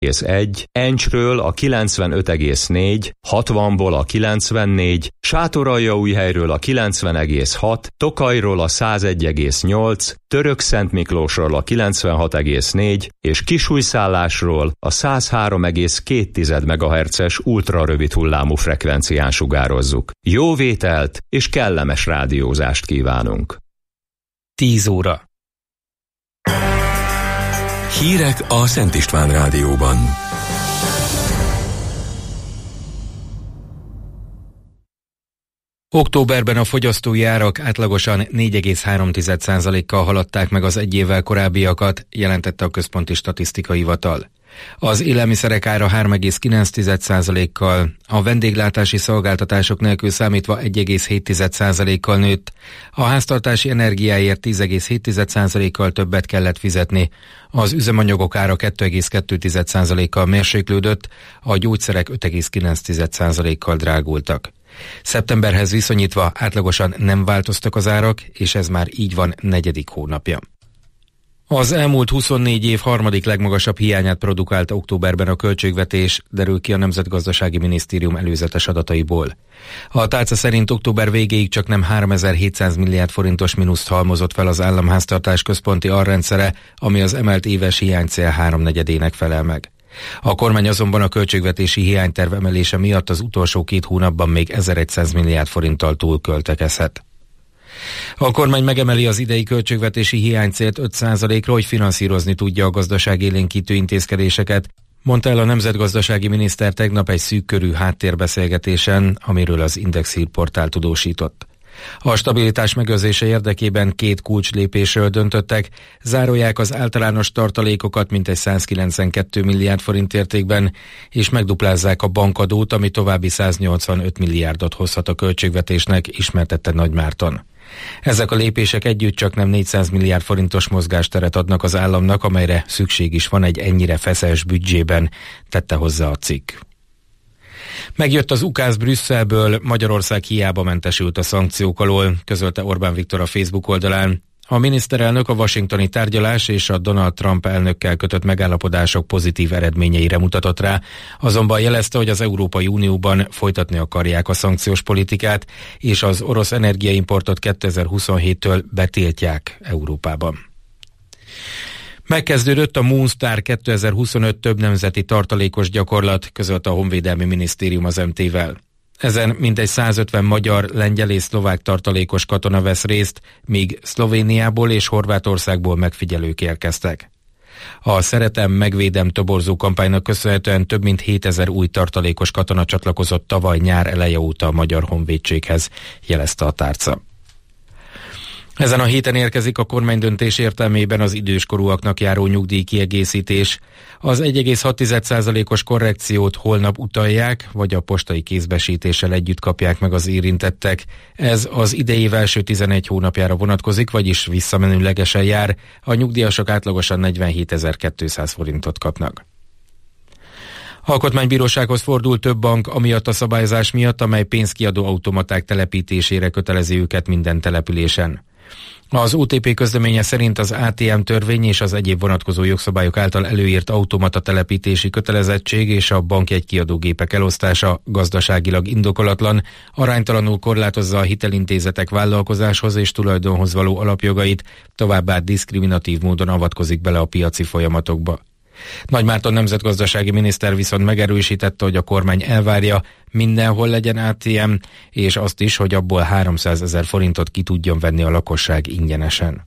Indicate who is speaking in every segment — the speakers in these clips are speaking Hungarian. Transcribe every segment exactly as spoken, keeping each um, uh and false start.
Speaker 1: egy, Encsről a kilencvenöt egész négy, hatvanból a kilencvennégy, Sátoraljaújhelyről a kilencven egész hat, Tokajról a száz egy egész nyolc, Törökszentmiklósról a kilencvenhat egész négy és Kisújszállásról a száz három egész két megahertzes ultrarövid hullámú frekvencián sugározzuk. Jó vételt és kellemes rádiózást kívánunk!
Speaker 2: tíz óra.
Speaker 3: Hírek a Szent István Rádióban.
Speaker 2: Októberben a fogyasztói árak átlagosan négy egész három százalékkal haladták meg az egy évvel korábbiakat, jelentette a Központi Statisztikai Hivatal. Az élelmiszerek ára három egész kilenc százalékkal, a vendéglátási szolgáltatások nélkül számítva egy egész hét százalékkal nőtt, a háztartási energiáért tíz egész hét százalékkal többet kellett fizetni, az üzemanyagok ára két egész kettő százalékkal mérséklődött, a gyógyszerek öt egész kilenc százalékkal drágultak. Szeptemberhez viszonyítva átlagosan nem változtak az árak, és ez már így van negyedik hónapja. Az elmúlt huszonnégy év harmadik legmagasabb hiányát produkálta októberben a költségvetés, derül ki a Nemzetgazdasági Minisztérium előzetes adataiból. A tálca szerint október végéig csak nem háromezer-hétszáz milliárd forintos mínuszt halmozott fel az államháztartás központi alrendszere, ami az emelt éves hiánycél háromnegyedének felel meg. A kormány azonban a költségvetési hiányterv emelése miatt az utolsó két hónapban még ezerszáz milliárd forinttal túlköltekezhet. A kormány megemeli az idei költségvetési hiánycélt öt százalékra, hogy finanszírozni tudja a gazdaságélénkítő intézkedéseket, mondta el a nemzetgazdasági miniszter tegnap egy szűkkörű háttérbeszélgetésen, amiről az Index hírportál tudósított. A stabilitás megőrzése érdekében két kulcslépésről döntöttek, zárolják az általános tartalékokat mintegy százkilencvenkettő milliárd forint értékben, és megduplázzák a bankadót, ami további száznyolcvanöt milliárdot hozhat a költségvetésnek, ismertette Nagy Márton. Ezek a lépések együtt csak nem négyszáz milliárd forintos mozgásteret adnak az államnak, amelyre szükség is van egy ennyire feszes büdzsében, tette hozzá a cikk. Megjött az ukáz Brüsszelből, Magyarország hiába mentesült a szankciók alól, közölte Orbán Viktor a Facebook oldalán. A miniszterelnök a washingtoni tárgyalás és a Donald Trump elnökkel kötött megállapodások pozitív eredményeire mutatott rá, azonban jelezte, hogy az Európai Unióban folytatni akarják a szankciós politikát, és az orosz energiaimportot kétezer-huszonhéttől betiltják Európában. Megkezdődött a Moonstar kétezer-huszonöt több nemzeti tartalékos gyakorlat, közölte a Honvédelmi Minisztérium az em té-vel. Ezen mintegy százötven magyar, lengyel és szlovák tartalékos katona vesz részt, míg Szlovéniából és Horvátországból megfigyelők érkeztek. A Szeretem, megvédem toborzó kampánynak köszönhetően több mint hétezer új tartalékos katona csatlakozott tavaly nyár eleje óta a Magyar Honvédséghez, jelezte a tárca. Ezen a héten érkezik a kormánydöntés értelmében az időskorúaknak járó nyugdíjkiegészítés. Az egy egész hat százalékos korrekciót holnap utalják, vagy a postai kézbesítéssel együtt kapják meg az érintettek. Ez az idei év első tizenegy hónapjára vonatkozik, vagyis visszamenőlegesen jár. A nyugdíjasok átlagosan negyvenhétezer-kétszáz forintot kapnak. Alkotmánybírósághoz fordult több bank amiatt a szabályozás miatt, amely pénzkiadó automaták telepítésére kötelezi őket minden településen. Az o té pé közleménye szerint az á té em törvény és az egyéb vonatkozó jogszabályok által előírt automata telepítési kötelezettség és a bankjegykiadógépek elosztása gazdaságilag indokolatlan, aránytalanul korlátozza a hitelintézetek vállalkozáshoz és tulajdonhoz való alapjogait, továbbá diszkriminatív módon avatkozik bele a piaci folyamatokba. Nagy Márton nemzetgazdasági miniszter viszont megerősítette, hogy a kormány elvárja, mindenhol legyen á té em, és azt is, hogy abból háromszázezer forintot ki tudjon venni a lakosság ingyenesen.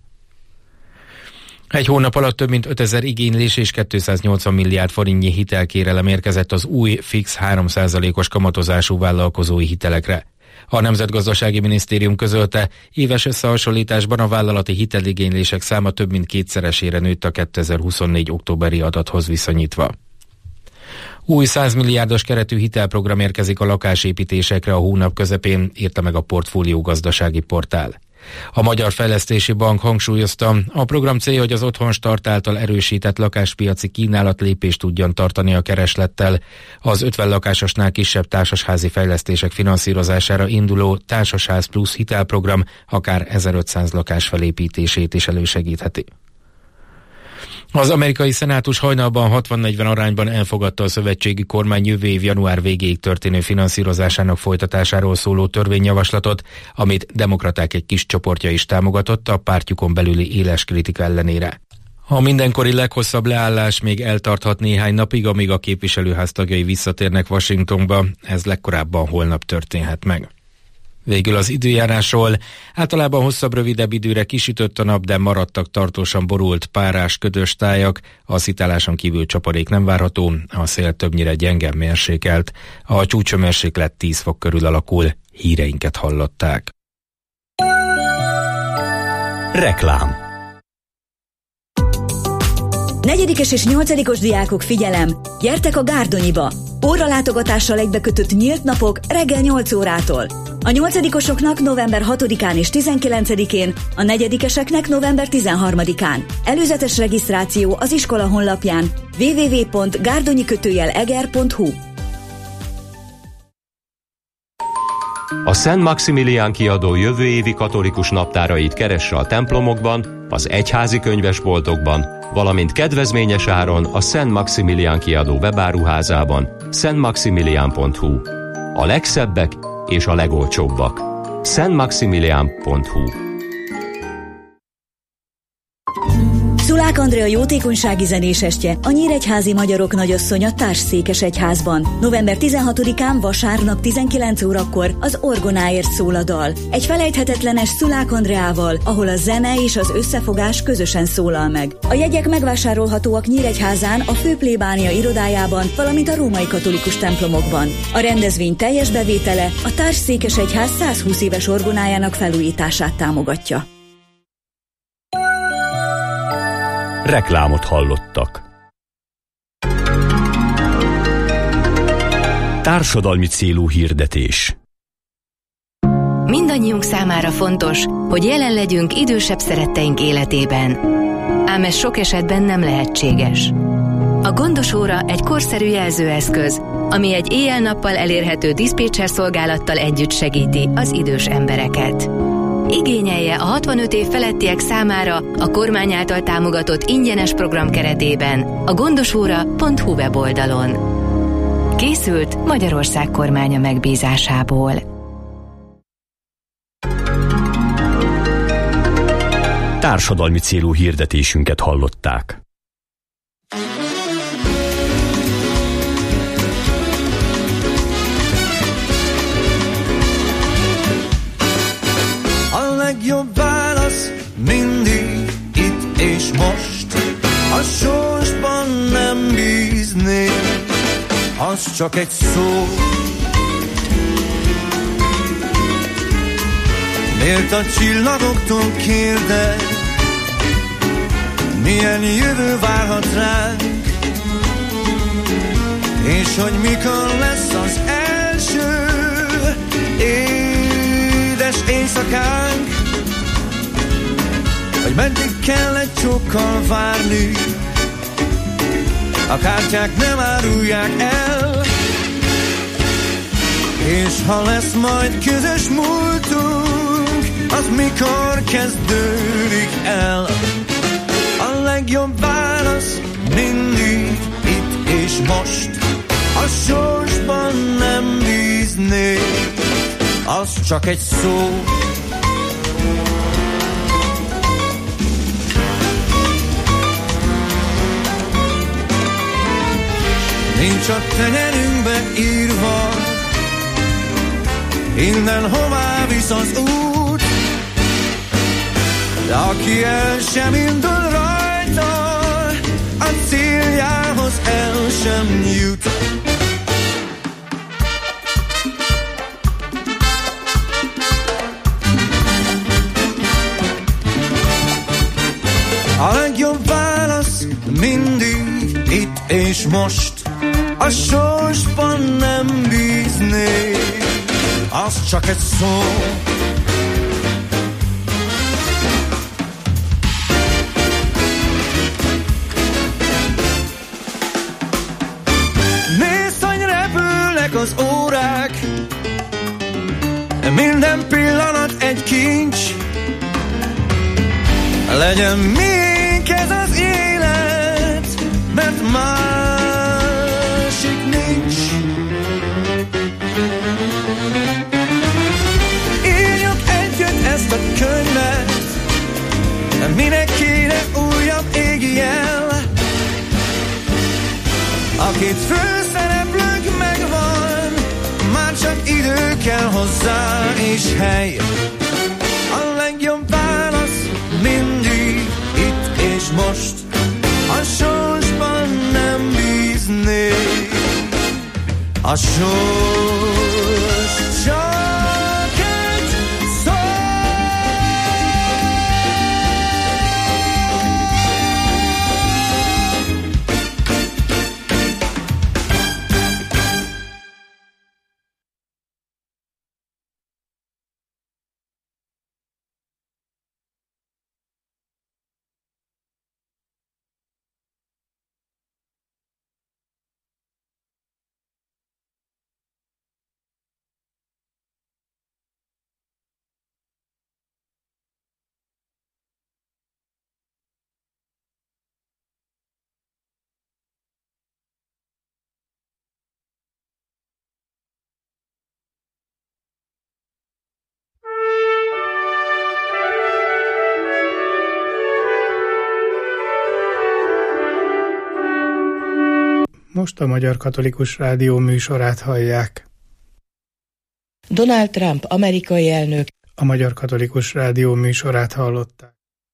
Speaker 2: Egy hónap alatt több mint ötezer igénylés és kétszáznyolcvan milliárd forintnyi hitelkérelem érkezett az új fix három százalékos kamatozású vállalkozói hitelekre. A Nemzetgazdasági Minisztérium közölte, éves összehasonlításban a vállalati hiteligénylések száma több mint kétszeresére nőtt a kétezer-huszonnégy októberi adathoz viszonyítva. Új száz milliárdos keretű hitelprogram érkezik a lakásépítésekre a hónap közepén, írta meg a Portfólió gazdasági portál. A Magyar Fejlesztési Bank hangsúlyozta, a program célja, hogy az Otthonstart által erősített lakáspiaci kínálat lépést tudjon tartani a kereslettel. Az ötven lakásosnál kisebb társasházi fejlesztések finanszírozására induló Társasház Plusz hitelprogram akár ezerötszáz lakás felépítését is elősegítheti. Az amerikai szenátus hajnalban hatvan negyven arányban elfogadta a szövetségi kormány jövő év január végéig történő finanszírozásának folytatásáról szóló törvényjavaslatot, amit demokraták egy kis csoportja is támogatott a pártjukon belüli éles kritika ellenére. A mindenkori leghosszabb leállás még eltarthat néhány napig, amíg a képviselőház tagjai visszatérnek Washingtonba, ez legkorábban holnap történhet meg. Végül az időjárásról. Általában hosszabb, rövidebb időre kisütött a nap, de maradtak tartósan borult, párás, ködös tájak, a szitáláson kívül csapadék nem várható, a szél többnyire gyenge mérsékelt, a csúcsőmérséklet tíz fok körül alakul, híreinket hallották.
Speaker 3: Reklám.
Speaker 4: Negyedikes és nyolcadikos diákok, figyelem! Gyertek a Gárdonyiba! Óralátogatással egybekötött nyílt napok reggel nyolc órától. A nyolcadikosoknak november hatodikán és tizenkilencedikén, a negyedikeseknek november tizenharmadikán. Előzetes regisztráció az iskola honlapján double-u double-u double-u pont gárdonyi kötőjel eger pont hu.
Speaker 1: A Szent Maximilián kiadó jövő évi katolikus naptárait keresse a templomokban, az egyházi könyvesboltokban, valamint kedvezményes áron a Szent Maximilián kiadó webáruházában, szent maximilián pont hu. A legszebbek és a legolcsóbbak. szent maximilián pont hu.
Speaker 4: Szulák Andrea jótékonysági zenésestje, a Nyíregyházi Magyarok Nagyasszonya Társszékesegyházban. november tizenhatodikán vasárnap tizenkilenc órakor az orgonáért szól a dal. Egy felejthetetlenes Szulák Andreával, ahol a zene és az összefogás közösen szólal meg. A jegyek megvásárolhatóak Nyíregyházán, a főplébánia irodájában, valamint a római katolikus templomokban. A rendezvény teljes bevétele a Társszékesegyház százhúsz éves orgonájának felújítását támogatja.
Speaker 3: Reklámot hallottak. Társadalmi célú hirdetés.
Speaker 5: Mindannyiunk számára fontos, hogy jelen legyünk idősebb szeretteink életében. Ám ez sok esetben nem lehetséges. A gondos óra egy korszerű jelzőeszköz, ami egy éjjel-nappal elérhető diszpécser szolgálattal együtt segíti az idős embereket. Igényelje a hatvanöt év felettiek számára a kormány által támogatott ingyenes program keretében a gondosóra pont hu weboldalon. Készült Magyarország kormánya megbízásából.
Speaker 3: Társadalmi célú hirdetésünket hallották.
Speaker 6: Legjobb válasz mindig itt és most. A sorsban nem bíznék, az csak egy szó. Miért a csillagoktól kérdez, milyen jövő várhat ránk, és hogy mikor lesz az első édes éjszakánk, hogy meddig kell egy csókkal várni, a kártyák nem árulják el, és ha lesz majd közös múltunk, az mikor kezdődik el. A legjobb válasz mindig itt és most. A sorsban nem bíznék, az csak egy szó. Nincs a tenyerünkbe írva, innen hová visz az út, de aki el sem indul rajta, a céljához el sem jut. A legjobb válasz mindig itt és most. A sorsban nem bíznék, az csak egy szó. Nézd, hogy repülnek az órák, minden pillanat egy kincs. Legyen miénk ez az élet, A két főszereplőnk megvan, már csak idő kell hozzá és hely. A legjobb válasz mindig itt és most, a sorsban nem bíznék. A sors csak egy szó.
Speaker 7: Most a Magyar Katolikus Rádió műsorát hallják.
Speaker 8: Donald Trump amerikai elnök.
Speaker 7: A Magyar Katolikus Rádió műsorát hallották.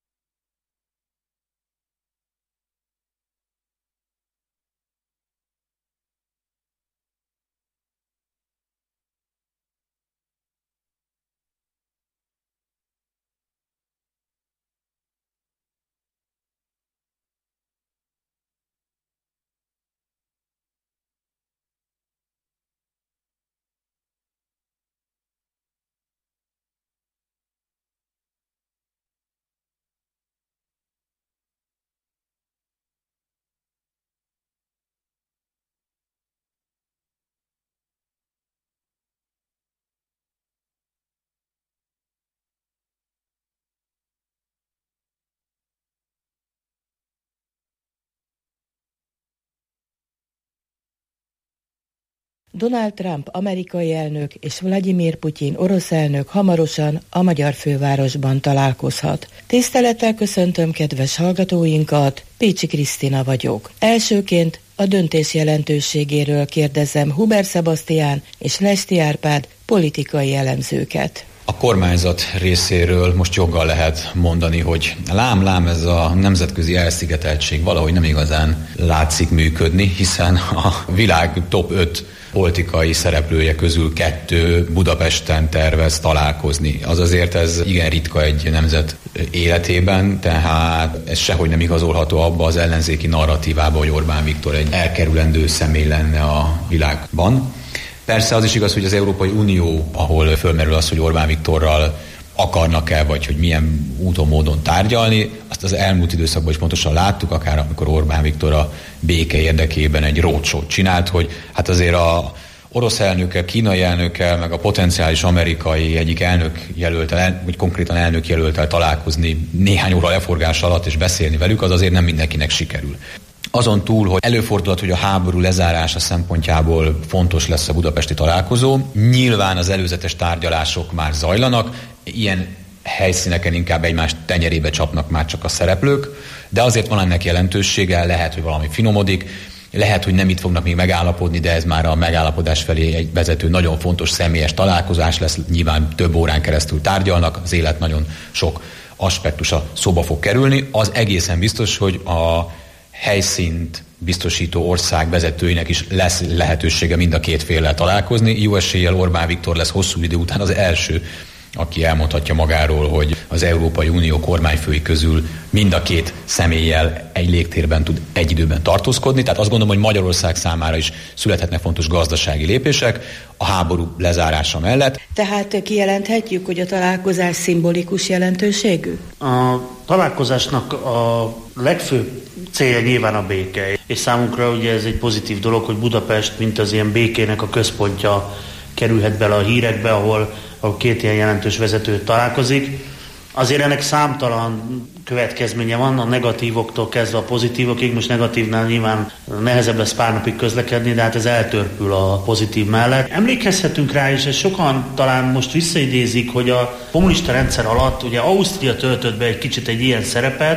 Speaker 8: Donald Trump amerikai elnök és Vladimir Putyin orosz elnök hamarosan a magyar fővárosban találkozhat. Tisztelettel köszöntöm kedves hallgatóinkat, Pécsi Krisztina vagyok. Elsőként a döntés jelentőségéről kérdezem Huber Sebastián és Lesti Árpád politikai elemzőket.
Speaker 9: A kormányzat részéről most joggal lehet mondani, hogy lám-lám ez a nemzetközi elszigeteltség valahogy nem igazán látszik működni, hiszen a világ top öt politikai szereplője közül kettő Budapesten tervez találkozni. Az azért ez igen ritka egy nemzet életében, tehát ez sehogy nem igazolható abba az ellenzéki narratívába, hogy Orbán Viktor egy elkerülendő személy lenne a világban. Persze az is igaz, hogy az Európai Unió, ahol fölmerül az, hogy Orbán Viktorral akarnak-e, vagy hogy milyen úton, módon tárgyalni, azt az elmúlt időszakban is pontosan láttuk, akár amikor Orbán Viktor a béke érdekében egy roadshow-t csinált, hogy hát azért a orosz elnökkel, kínai elnökkel, meg a potenciális amerikai egyik elnök jelöltel, vagy konkrétan elnök jelöltel találkozni néhány óra leforgás alatt és beszélni velük, az azért nem mindenkinek sikerül. Azon túl, hogy előfordulhat, hogy a háború lezárása szempontjából fontos lesz a budapesti találkozó, nyilván az előzetes tárgyalások már zajlanak, ilyen helyszíneken inkább egymás tenyerébe csapnak már csak a szereplők, de azért van ennek jelentősége, lehet, hogy valami finomodik, lehet, hogy nem itt fognak még megállapodni, de ez már a megállapodás felé egy vezető nagyon fontos személyes találkozás lesz, nyilván több órán keresztül tárgyalnak, az élet nagyon sok aspektusa szóba fog kerülni. Az egészen biztos, hogy a helyszínt biztosító ország vezetőinek is lesz lehetősége mind a két féllel találkozni. Jó eséllyel Orbán Viktor lesz hosszú idő után az első, aki elmondhatja magáról, hogy az Európai Unió kormányfői közül mind a két személlyel egy légtérben tud egy időben tartózkodni. Tehát azt gondolom, hogy Magyarország számára is születhetnek fontos gazdasági lépések a háború lezárása mellett.
Speaker 8: Tehát kijelenthetjük, hogy a találkozás szimbolikus jelentőségű?
Speaker 10: A találkozásnak a legfőbb célja nyilván a béke. És számunkra ugye ez egy pozitív dolog, hogy Budapest, mint az ilyen békének a központja kerülhet bele a hírekbe, ahol a két ilyen jelentős vezető találkozik. Azért ennek számtalan következménye van, a negatívoktól kezdve a pozitívokig, most negatívnál nyilván nehezebb lesz pár napig közlekedni, de hát ez eltörpül a pozitív mellett. Emlékezhetünk rá, és sokan talán most visszaidézik, hogy a kommunista rendszer alatt ugye Ausztria töltött be egy kicsit egy ilyen szerepet,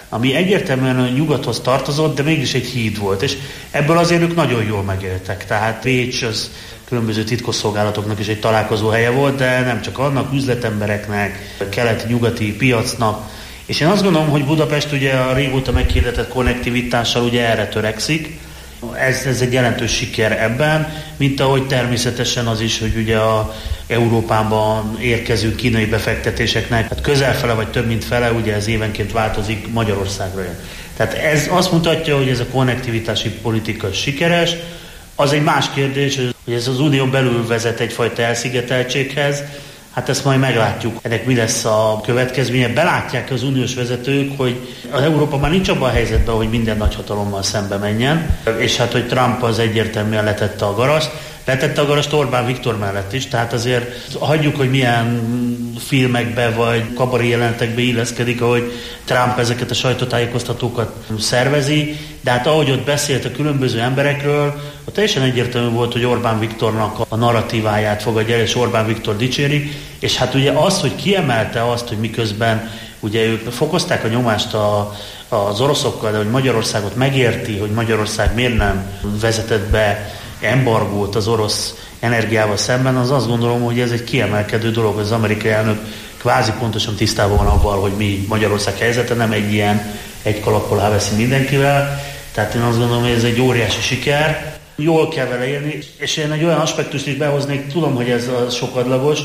Speaker 10: ami egyértelműen a nyugathoz tartozott, de mégis egy híd volt, és ebből azért ők nagyon jól megéltek. Tehát Pécs az különböző titkosszolgálatoknak is egy találkozó helye volt, de nem csak annak, üzletembereknek, keleti-nyugati piacnak. És én azt gondolom, hogy Budapest ugye a régóta meghirdetett konnektivitással ugye erre törekszik. Ez, ez egy jelentős siker ebben, mint ahogy természetesen az is, hogy ugye a Európában érkező kínai befektetéseknek hát közelfele vagy több mint fele, ugye ez évenként változik Magyarországra. Tehát ez azt mutatja, hogy ez a konnektivitási politika sikeres. Az egy más kérdés, hogy ez az unión belül vezet egyfajta elszigeteltséghez. Hát ezt majd meglátjuk. Ennek mi lesz a következménye. Belátják az uniós vezetők, hogy az Európa már nincs abban a helyzetben, hogy minden nagyhatalommal szembe menjen, és hát, hogy Trump az egyértelműen letette a garast. Letette a garast Orbán Viktor mellett is, tehát azért hagyjuk, hogy milyen filmekbe vagy kabaré jelentekbe illeszkedik, ahogy Trump ezeket a sajtótájékoztatókat szervezi, de hát ahogy ott beszélt a különböző emberekről, ott teljesen egyértelmű volt, hogy Orbán Viktornak a narratíváját fogadja el, és Orbán Viktor dicséri, és hát ugye az, hogy kiemelte azt, hogy miközben ugye ők fokozták a nyomást a, az oroszokkal, de hogy Magyarországot megérti, hogy Magyarország miért nem vezetett be embargót az orosz energiával szemben, az azt gondolom, hogy ez egy kiemelkedő dolog, az amerikai elnök kvázi pontosan tisztában van avval, hogy mi Magyarország helyzete, nem egy ilyen egy kalappal elveszi mindenkivel. Tehát én azt gondolom, hogy ez egy óriási siker. Jól kell vele élni, és én egy olyan aspektust is behoznék, tudom, hogy ez a sokadlagos,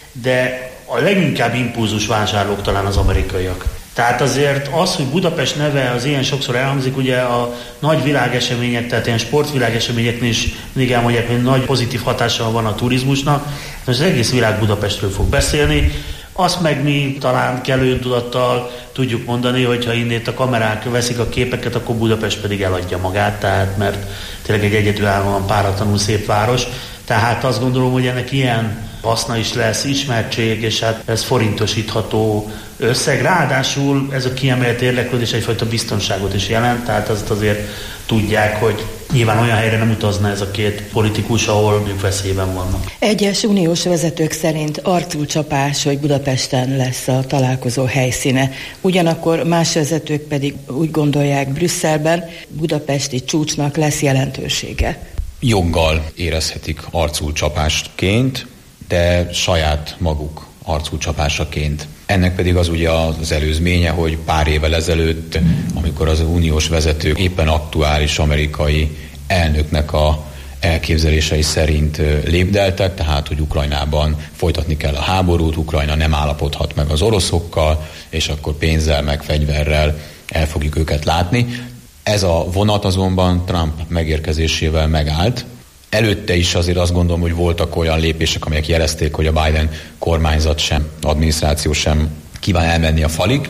Speaker 10: de a leginkább impulzus vásárlók talán az amerikaiak. Tehát azért az, hogy Budapest neve az ilyen sokszor elhangzik, ugye a nagy világesemények, tehát ilyen sportvilágeseményeknél is mindig elmondják, hogy nagy pozitív hatással van a turizmusnak. Most az egész világ Budapestről fog beszélni. Azt meg mi talán kellő tudattal tudjuk mondani, hogyha innét a kamerák veszik a képeket, akkor Budapest pedig eladja magát, tehát mert tényleg egy egyedülállóan páratlanul szép város. Tehát azt gondolom, hogy ennek ilyen haszna is lesz, ismertség, és hát ez forintosítható összeg. Ráadásul ez a kiemelt érdeklődés egyfajta biztonságot is jelent, tehát azt azért tudják, hogy nyilván olyan helyre nem utazna ez a két politikus, ahol ők veszélyben vannak.
Speaker 8: Egyes uniós vezetők szerint arculcsapás, hogy Budapesten lesz a találkozó helyszíne. Ugyanakkor más vezetők pedig úgy gondolják, Brüsszelben budapesti csúcsnak lesz jelentősége.
Speaker 9: Joggal érezhetik arculcsapásként, de saját maguk arculcsapásaként. Ennek pedig az ugye az előzménye, hogy pár évvel ezelőtt, amikor az uniós vezetők éppen aktuális amerikai elnöknek a elképzelései szerint lépdeltek, tehát hogy Ukrajnában folytatni kell a háborút, Ukrajna nem állapodhat meg az oroszokkal, és akkor pénzzel meg fegyverrel el fogjuk őket látni. Ez a vonat azonban Trump megérkezésével megállt. Előtte is azért azt gondolom, hogy voltak olyan lépések, amelyek jelezték, hogy a Biden kormányzat sem, adminisztráció sem kíván elmenni a falig,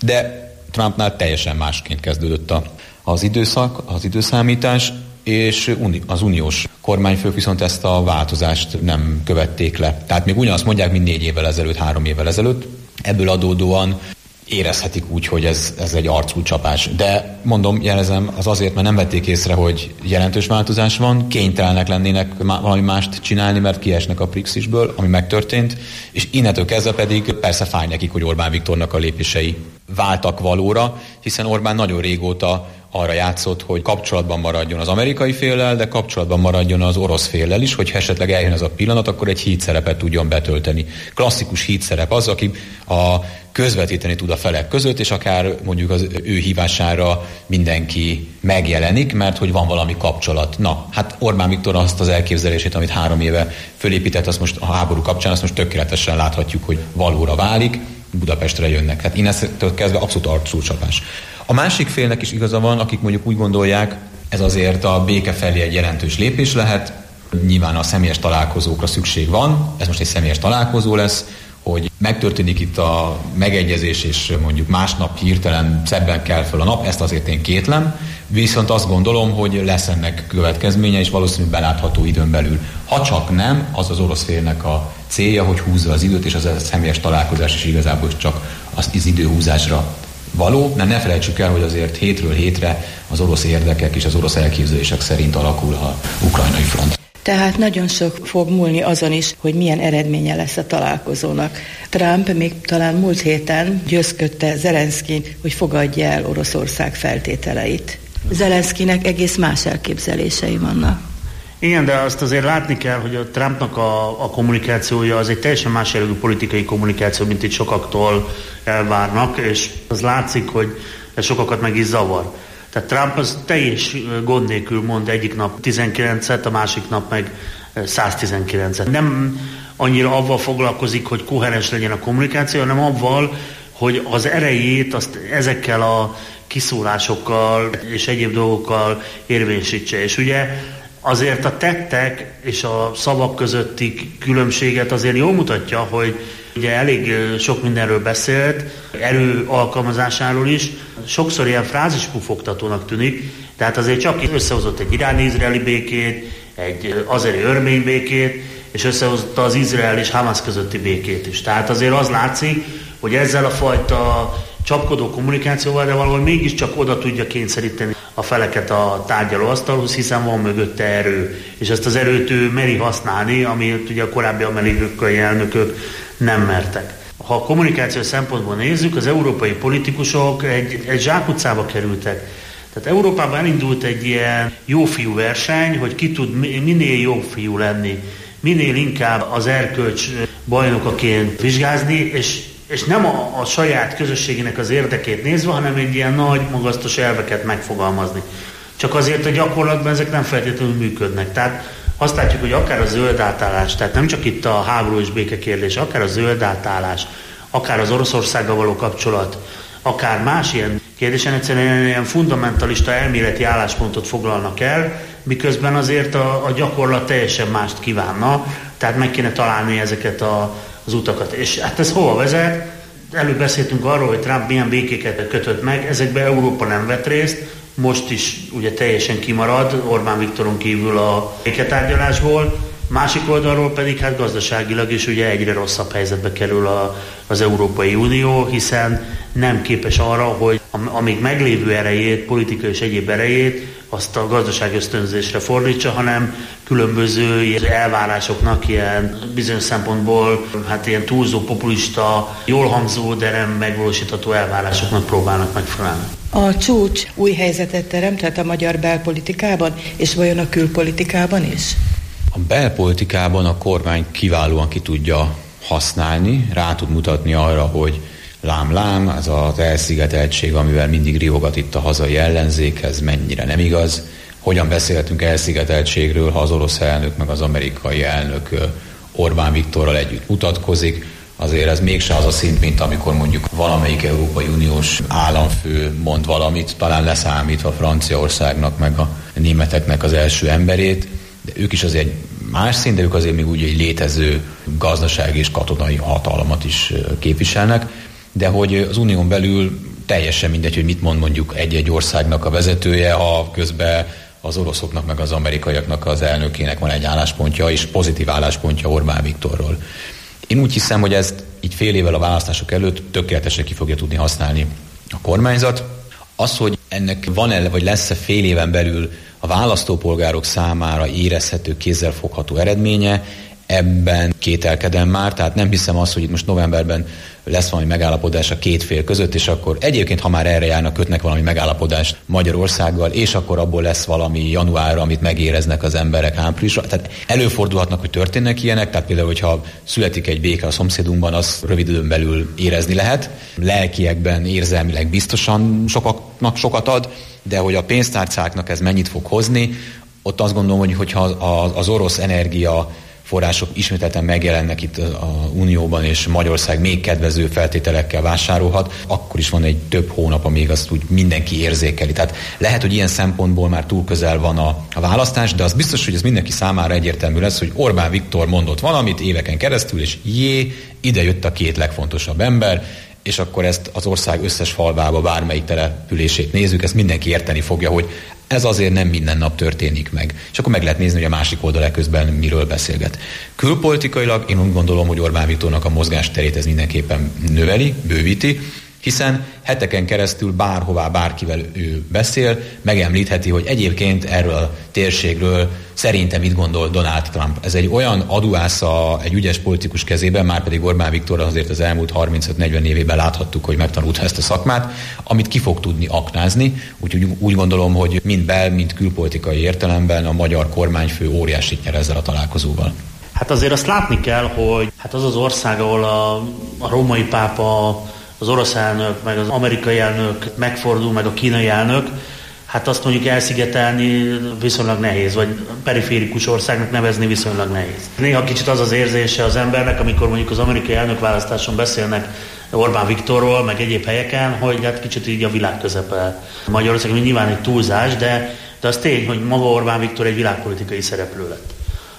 Speaker 9: de Trumpnál teljesen másként kezdődött az időszak, az időszámítás, és az uniós kormányfők viszont ezt a változást nem követték le. Tehát még ugyanazt mondják, mint négy évvel ezelőtt, három évvel ezelőtt. Ebből adódóan érezhetik úgy, hogy ez, ez egy arculcsapás. De mondom, jelezem, az azért, mert nem vették észre, hogy jelentős változás van, kénytelenek lennének valami mást csinálni, mert kiesnek a Brexitből, ami megtörtént, és innentől kezdve pedig persze fáj nekik, hogy Orbán Viktornak a lépései váltak valóra, hiszen Orbán nagyon régóta arra játszott, hogy kapcsolatban maradjon az amerikai féllel, de kapcsolatban maradjon az orosz féllel is, hogy esetleg eljön ez a pillanat, akkor egy hídszerepet tudjon betölteni. Klasszikus hídszerep az, aki a közvetíteni tud a felek között, és akár mondjuk az ő hívására mindenki megjelenik, mert hogy van valami kapcsolat. Na, hát Orbán Viktor azt az elképzelését, amit három éve fölépített, azt most a háború kapcsán, azt most tökéletesen láthatjuk, hogy valóra válik, Budapestre jönnek. Hát innentől kezdve abszolút arculcsapás. A másik félnek is igaza van, akik mondjuk úgy gondolják, ez azért a béke felé egy jelentős lépés lehet. Nyilván a személyes találkozókra szükség van, ez most egy személyes találkozó lesz, hogy megtörténik itt a megegyezés, és mondjuk másnap hirtelen szebben kell föl a nap, ezt azért én kétlem, viszont azt gondolom, hogy lesz ennek következménye, és valószínűleg belátható időn belül. Ha csak nem, az az orosz félnek a célja, hogy húzza az időt, és az a személyes találkozás is igazából csak az, az időhúzásra való, mert ne felejtsük el, hogy azért hétről hétre az orosz érdekek és az orosz elképzelések szerint alakul a ukrajnai front.
Speaker 8: Tehát nagyon sok fog múlni azon is, hogy milyen eredménye lesz a találkozónak. Trump még talán múlt héten győzködte Zelenszkit, hogy fogadja el Oroszország feltételeit. Zelenszkinek egész más elképzelései vannak.
Speaker 10: Igen, de azt azért látni kell, hogy a Trumpnak a, a kommunikációja az egy teljesen más jellegű politikai kommunikáció, mint itt sokaktól elvárnak, és az látszik, hogy ez sokakat meg is zavar. Tehát Trump az teljes gond nélkül mond egyik nap tizenkilencet, a másik nap meg száztizenkilencet. Nem annyira avval foglalkozik, hogy koherens legyen a kommunikáció, hanem avval, hogy az erejét azt ezekkel a kiszólásokkal és egyéb dolgokkal érvényesítse. És ugye azért a tettek és a szavak közötti különbséget azért jól mutatja, hogy ugye elég sok mindenről beszélt, erő alkalmazásáról is. Sokszor ilyen frázispuffogtatónak tűnik, tehát azért csak összehozott egy iráni-izraeli békét, egy azeri-örmény békét, és összehozta az Izrael és Hamas közötti békét is. Tehát azért az látszik, hogy ezzel a fajta csapkodó kommunikációval, de valahol mégiscsak oda tudja kényszeríteni a feleket a tárgyalóasztalhoz, hiszen van mögötte erő. És ezt az erőt ő meri használni, amit ugye a korábbi amerikai elnökök nem mertek. Ha a kommunikáció szempontból nézzük, az európai politikusok egy, egy zsákutcába kerültek. Tehát Európában elindult egy ilyen jófiú verseny, hogy ki tud minél jobb fiú lenni, minél inkább az erkölcs bajnokaként vizsgázni, és és nem a, a saját közösségének az érdekét nézve, hanem egy ilyen nagy, magasztos elveket megfogalmazni. Csak azért a gyakorlatban ezek nem feltétlenül működnek. Tehát azt látjuk, hogy akár a zöld átállás, tehát nem csak itt a háború és béke kérdés, akár a zöld átállás, akár az Oroszországgal való kapcsolat, akár más ilyen kérdésen egyszerűen ilyen fundamentalista elméleti álláspontot foglalnak el, miközben azért a, a gyakorlat teljesen mást kívánna, tehát meg kéne találni ezeket a az utakat. És hát ez hova vezet? Előbb beszéltünk arról, hogy Trump milyen békéket kötött meg, ezekben Európa nem vett részt, most is ugye teljesen kimarad Orbán Viktoron kívül a béketárgyalásból, másik oldalról pedig hát gazdaságilag is ugye egyre rosszabb helyzetbe kerül a, az Európai Unió, hiszen nem képes arra, hogy amíg meglévő erejét, politikai és egyéb erejét, azt a gazdaság ösztönzésre fordítsa, hanem különböző elvárásoknak ilyen bizonyos szempontból hát ilyen túlzó, populista, jól hangzó, de nem megvalósítható elvárásoknak próbálnak megfelelni.
Speaker 8: A csúcs új helyzetet teremtett a magyar belpolitikában, és vajon a külpolitikában is?
Speaker 9: A belpolitikában a kormány kiválóan ki tudja használni, rá tud mutatni arra, hogy lám-lám, ez az elszigeteltség, amivel mindig rivogat itt a hazai ellenzék, ez mennyire nem igaz. Hogyan beszélhetünk elszigeteltségről, ha az orosz elnök meg az amerikai elnök Orbán Viktorral együtt mutatkozik, azért ez mégse az a szint, mint amikor mondjuk valamelyik Európai Uniós államfő mond valamit, talán leszámítva Franciaországnak meg a németeknek az első emberét, de ők is azért más szint, de ők azért még úgy egy létező gazdasági és katonai hatalmat is képviselnek, de hogy az unión belül teljesen mindegy, hogy mit mond mondjuk egy-egy országnak a vezetője, ha közben az oroszoknak meg az amerikaiaknak az elnökének van egy álláspontja, és pozitív álláspontja Orbán Viktorról. Én úgy hiszem, hogy ezt így fél évvel a választások előtt tökéletesen ki fogja tudni használni a kormányzat. Az, hogy ennek van-e vagy lesz-e fél éven belül a választópolgárok számára érezhető, kézzelfogható eredménye, ebben kételkedem már, tehát nem hiszem azt, hogy itt most novemberben lesz valami megállapodás a két fél között, és akkor egyébként, ha már erre járnak, kötnek valami megállapodást Magyarországgal, és akkor abból lesz valami januárra, amit megéreznek az emberek áprilisra. Tehát előfordulhatnak, hogy történnek ilyenek, tehát például, hogyha születik egy béke a szomszédunkban, az rövid időn belül érezni lehet. Lelkiekben, érzelmileg biztosan sokaknak sokat ad, de hogy a pénztárcáknak ez mennyit fog hozni, ott azt gondolom, hogy hogyha az orosz energia források ismételten megjelennek itt a Unióban, és Magyarország még kedvező feltételekkel vásárolhat, akkor is van egy több hónap, amíg azt úgy mindenki érzékeli. Tehát lehet, hogy ilyen szempontból már túl közel van a, a választás, de az biztos, hogy ez mindenki számára egyértelmű lesz, hogy Orbán Viktor mondott valamit éveken keresztül, és jé, ide jött a két legfontosabb ember, és akkor ezt az ország összes falvába, bármelyik települését nézzük, ezt mindenki érteni fogja, hogy ez azért nem minden nap történik meg. És akkor meg lehet nézni, hogy a másik oldal közben miről beszélget. Külpolitikailag én úgy gondolom, hogy Orbán Viktornak a mozgásterét ez mindenképpen növeli, bővíti, Hiszen heteken keresztül bárhová, bárkivel ő beszél, megemlítheti, hogy egyébként erről a térségről szerintem mit gondol Donald Trump. Ez egy olyan aduásza egy ügyes politikus kezében, már pedig Orbán Viktor azért az elmúlt harmincöt-negyven évében láthattuk, hogy megtanulta ezt a szakmát, amit ki fog tudni aknázni. Úgyhogy úgy gondolom, hogy mind bel, mind külpolitikai értelemben a magyar kormányfő óriásit nyer ezzel a találkozóval.
Speaker 10: Hát azért azt látni kell, hogy hát az az ország, ahol a, a római pápa, az orosz elnök, meg az amerikai elnök megfordul, meg a kínai elnök, hát azt mondjuk elszigetelni viszonylag nehéz, vagy periférikus országnak nevezni viszonylag nehéz. Néha kicsit az az érzése az embernek, amikor mondjuk az amerikai elnökválasztáson beszélnek Orbán Viktorról, meg egyéb helyeken, hogy hát kicsit így a világ közepe Magyarország, ami nyilván egy túlzás, de, de az tény, hogy maga Orbán Viktor egy világpolitikai szereplő lett.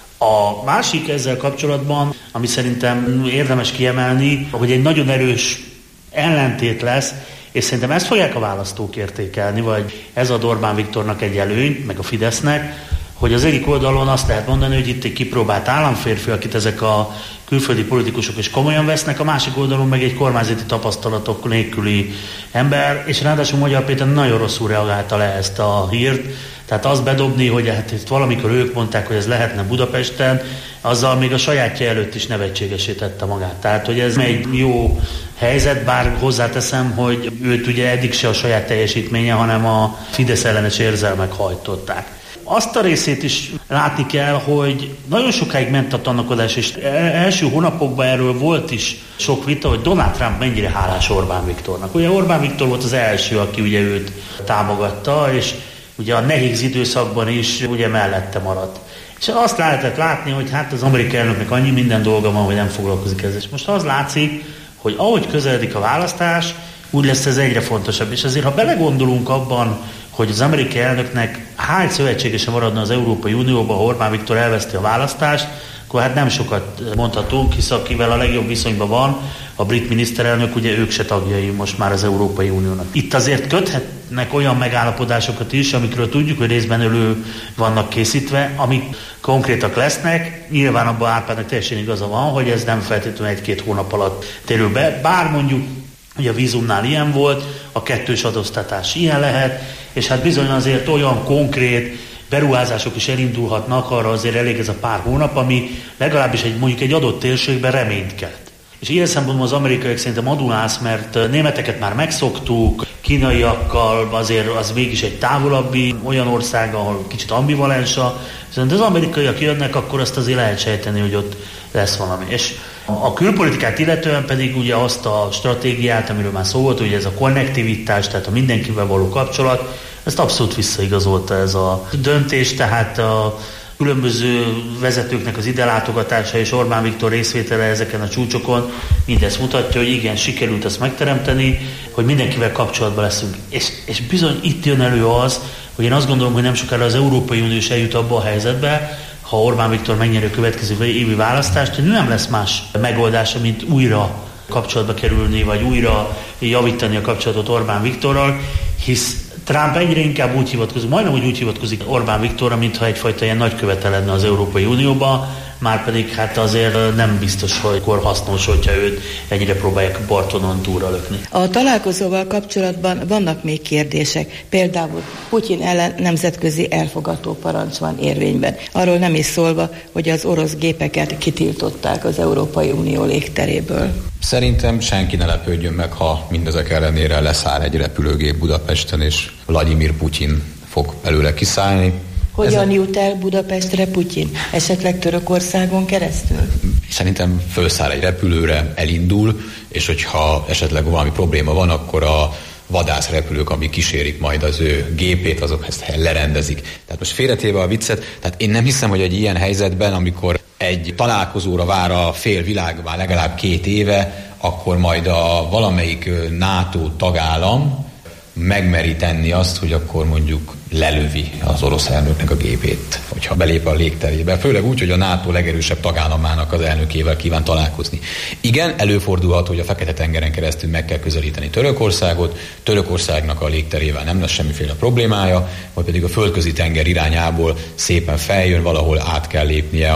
Speaker 10: A másik ezzel kapcsolatban, ami szerintem érdemes kiemelni, hogy egy nagyon erős ellentét lesz, és szerintem ezt fogják a választók értékelni, vagy ez ad Orbán Viktornak egy előny, meg a Fidesznek, hogy az egyik oldalon azt lehet mondani, hogy itt egy kipróbált államférfi, akit ezek a külföldi politikusok is komolyan vesznek, a másik oldalon meg egy kormányzati tapasztalatok nélküli ember, és ráadásul Magyar Péter nagyon rosszul reagálta le ezt a hírt, tehát azt bedobni, hogy hát itt valamikor ők mondták, hogy ez lehetne Budapesten, azzal még a sajátja előtt is nevetségesé tette magát. Tehát, hogy ez egy jó helyzet, bár hozzáteszem, hogy őt ugye eddig se a saját teljesítménye, hanem a Fidesz ellenes érzelmek hajtották. Azt a részét is látni kell, hogy nagyon sokáig ment a tanakodás, és első hónapokban erről volt is sok vita, hogy Donald Trump mennyire hálás Orbán Viktornak. Ugye Orbán Viktor volt az első, aki ugye őt támogatta, és ugye a nehéz időszakban is ugye mellette maradt. És azt lehetett látni, hogy hát az amerikai elnöknek annyi minden dolga van, hogy nem foglalkozik ezzel. És most az látszik, hogy ahogy közeledik a választás, úgy lesz ez egyre fontosabb. És azért, ha belegondolunk abban, hogy az amerikai elnöknek hány szövetségese maradna az Európai Unióban, ha Orbán Viktor elveszti a választást, akkor hát nem sokat mondhatunk, hisz akivel a legjobb viszonyban van, a brit miniszterelnök, ugye ők se tagjai most már az Európai Uniónak. Itt azért köthetnek olyan megállapodásokat is, amikről tudjuk, hogy részben elő vannak készítve, amik konkrétak lesznek. Nyilván abban Árpádnak teljesen igaza van, hogy ez nem feltétlenül egy-két hónap alatt térül be, bár mondjuk ugye a vízumnál ilyen volt, a kettős adóztatás ilyen lehet, és hát bizony azért olyan konkrét beruházások is elindulhatnak, arra azért elég ez a pár hónap, ami legalábbis egy, mondjuk egy adott térségben reményt kelt. És ilyen szempontból az amerikaiak szerintem adulász, mert németeket már megszoktuk, kínaiakkal azért az mégis egy távolabbi olyan ország, ahol kicsit ambivalensa, viszont az amerikaiak jönnek, akkor azt azért lehet sejteni, hogy ott lesz valami. És a külpolitikát illetően pedig ugye azt a stratégiát, amiről már szó volt, hogy ez a konnektivitás, tehát a mindenkivel való kapcsolat, ezt abszolút visszaigazolta ez a döntés, tehát a különböző vezetőknek az ide látogatása és Orbán Viktor részvétele ezeken a csúcsokon mindezt mutatja, hogy igen, sikerült ezt megteremteni, hogy mindenkivel kapcsolatban leszünk. És, és bizony itt jön elő az, hogy én azt gondolom, hogy nem sokára az Európai Unió is eljut abba a helyzetbe, ha Orbán Viktor megnyeri a következő évi választást, hogy nem lesz más megoldása, mint újra kapcsolatba kerülni, vagy újra javítani a kapcsolatot Orbán Viktorral, hisz Trump egyre inkább úgy hivatkozik, majdnem úgy, úgy hivatkozik Orbán Viktorra, mintha egyfajta ilyen nagykövete lenne az Európai Unióban, már pedig hát azért nem biztos, hogy akkor hasznos, hogyha őt ennyire próbálják Bartonon túlra lökni.
Speaker 8: A találkozóval kapcsolatban vannak még kérdések. Például Putyin ellen nemzetközi elfogató parancs van érvényben. Arról nem is szólva, hogy az orosz gépeket kitiltották az Európai Unió légteréből.
Speaker 9: Szerintem senki ne lepődjön meg, ha mindezek ellenére leszáll egy repülőgép Budapesten, és Vladimir Putyin fog belőle kiszállni.
Speaker 8: Hogyan Ez jut el Budapestre Putyin? Esetleg Törökországon keresztül?
Speaker 9: Szerintem felszáll egy repülőre, elindul, és hogyha esetleg valami probléma van, akkor a vadászrepülők, amik kísérik majd az ő gépét, azok ezt lerendezik. Tehát most félretéve a viccet, tehát én nem hiszem, hogy egy ilyen helyzetben, amikor egy találkozóra vár a fél világ már legalább két éve, akkor majd a valamelyik NATO tagállam megmeri tenni azt, hogy akkor mondjuk lelövi az orosz elnöknek a gépét, hogyha belép a légterébe. Főleg úgy, hogy a NATO legerősebb tagállamának az elnökével kíván találkozni. Igen, előfordulhat, hogy a Fekete-tengeren keresztül meg kell közelíteni Törökországot, Törökországnak a légterével nem lesz semmiféle problémája, vagy pedig a földközi tenger irányából szépen feljön, valahol át kell lépnie a